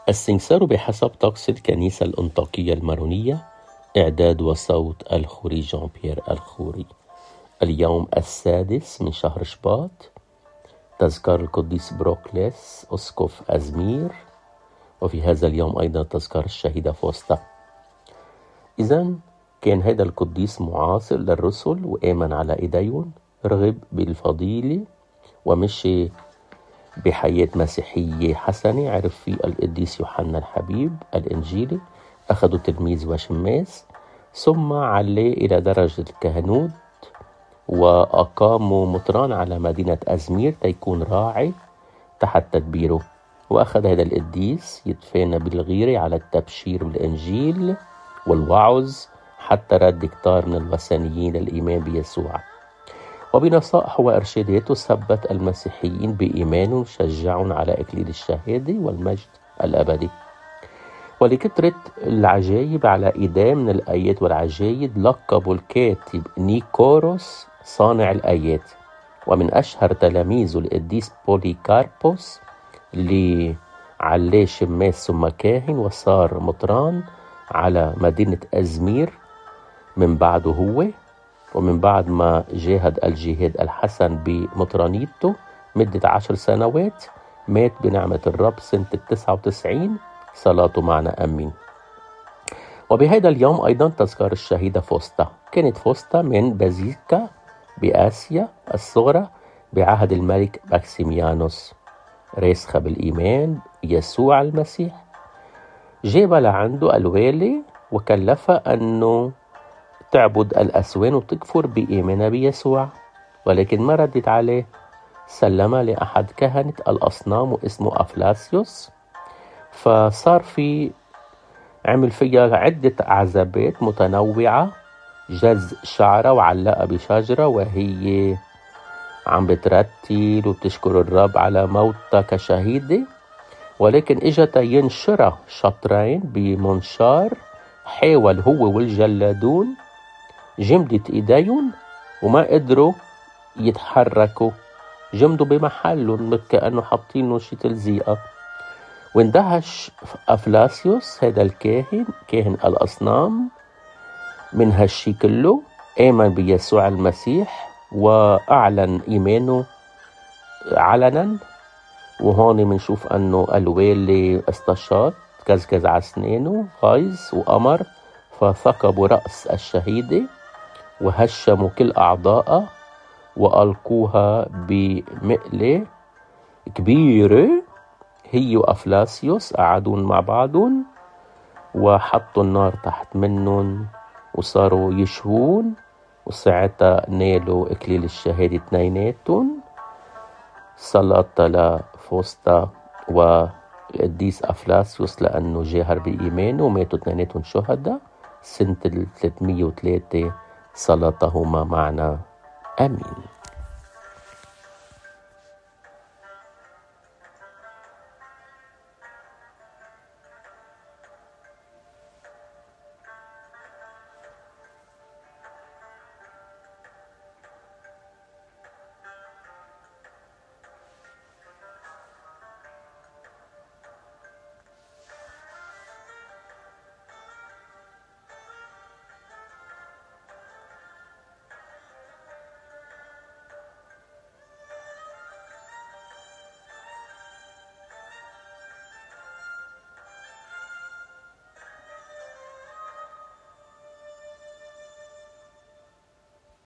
السنكسار بحسب طقس الكنيسة الأنطاكية المارونية، إعداد وصوت الخوري جان بيير الخوري. اليوم 6 من شهر شباط، تذكار القديس بروكلس أسقف أزمير، وفي هذا اليوم أيضا تذكار الشهيدة فوسطا. إذن كان هذا القديس معاصر للرسل وآمن على إيديهم، رغب بالفضيلة ومشي بحياة مسيحية حسنة. عرف في القديس يوحنا الحبيب الإنجيلي، أخذوا تلميذ وشماس، ثم عليه إلى درجة الكهنوت وأقاموا مطران على مدينة أزمير تيكون راعي تحت تدبيره. وأخذ هذا القديس يتفانى بالغيرة على التبشير بالإنجيل والوعظ، حتى رد كتار من الوثنيين الإيمان بيسوع. وبنصائح وإرشاداته ثبت المسيحيين بإيمانهم، شجعهم على إكليل الشهادة والمجد الأبدي. ولكثرة العجائب على إيديه من الآيات والعجائب، لقبوا الكاتب نيكوروس صانع الآيات. ومن أشهر تلاميذه القديس بوليكاربوس اللي عليه شماس ثم كاهن وصار مطران على مدينة أزمير من بعده هو. ومن بعد ما جاهد الجهاد الحسن بمطرانيته مدة 10 سنوات، مات بنعمة الرب سنة 99. صلاته معنا أمين. وبهذا اليوم أيضا تذكار الشهيدة فوسطا. كانت فوسطا من بازيليكا بآسيا الصغرى بعهد الملك ماكسيميانوس، راسخة بالإيمان يسوع المسيح. جاب لعنده الوالي وكلفها أنه تعبد الأسوان وتكفر بإيمانها بيسوع، ولكن ما ردت عليه. سلمها لأحد كهنة الأصنام واسمه أفلاسيوس، فصار عمل فيها عدة عذابات متنوعة، جز شعرها وعلقها بشجرة وهي عم بترتل وبتشكر الرب على موتها كشهيدة. ولكن اجت ينشرها شطرين بمنشار، حاول هو والجلادون، جمدت ايديهم وما قدروا يتحركوا، جمدوا بمحلهم كأنه حاطين شي تلزيقة. واندهش أفلاسيوس هذا الكاهن، كاهن الأصنام، من هالشي كله، آمن بيسوع المسيح وأعلن إيمانه علنا. وهون منشوف أنه الوالي استشاط، كزكز على أسنانه غيظ وأمر، فثقبوا رأس الشهيدة وهشموا كل أعضائها وألقوها بمقلة كبيرة. هي وأفلاسيوس قعدون مع بعضهم وحطوا النار تحت منهم وصاروا يشهون، وساعتها نالوا إكليل الشهادة اثنيناتهم. صلاة لفوسطا والقديس أفلاسيوس لأنه جاهر بإيمانه، وماتوا اثنيناتهم شهداء سنة 303. صلاتهما معنا آمين.